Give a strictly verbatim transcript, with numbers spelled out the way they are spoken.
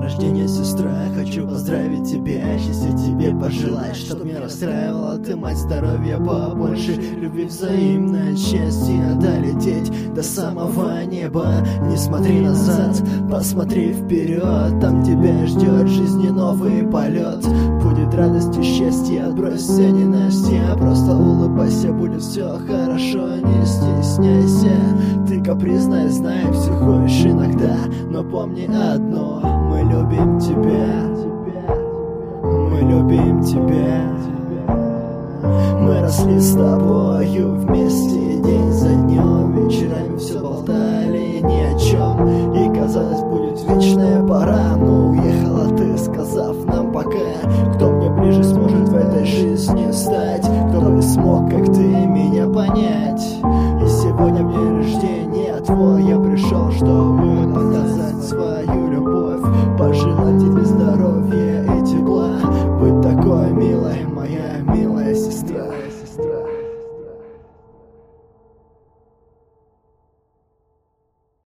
рождения, сестра, хочу поздравить тебя, счастья тебе пожелать, чтоб не расстраивала ты, мать, здоровья побольше, любви взаимное, счастье долететь до самого неба. Не смотри назад, посмотри вперед, там тебя ждет жизни новый полет. Будет радостью счастье, отбрось все ненастья, просто улыбайся, будет все хорошо, не стесняйся. Ты капризная, знай, психуешь иногда, но помни одно: мы любим тебя, мы любим тебя. Мы росли с тобою вместе,